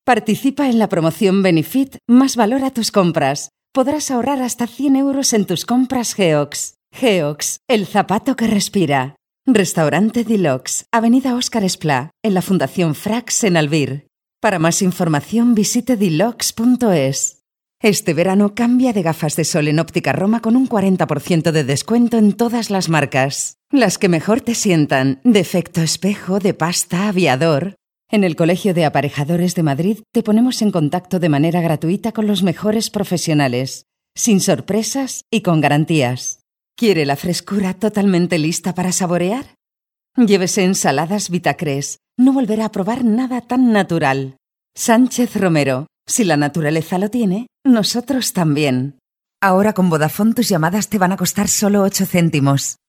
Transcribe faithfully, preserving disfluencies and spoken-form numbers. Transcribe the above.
Participa en la promoción Benefit Más Valor a tus compras. Podrás ahorrar hasta cien euros en tus compras Geox. Geox, el zapato que respira. Restaurante Deluxe, Avenida Óscar Esplá, en la Fundación Frax en Albir. Para más información visite deluxe punto es. Este verano cambia de gafas de sol en Óptica Roma con un cuarenta por ciento de descuento en todas las marcas. Las que mejor te sientan, de efecto espejo, de pasta, aviador. En el Colegio de Aparejadores de Madrid te ponemos en contacto de manera gratuita con los mejores profesionales, sin sorpresas y con garantías. ¿Quiere la frescura totalmente lista para saborear? Llévese ensaladas Vitacres. No volverá a probar nada tan natural. Sánchez Romero. Si la naturaleza lo tiene, nosotros también. Ahora con Vodafone tus llamadas te van a costar solo ocho céntimos.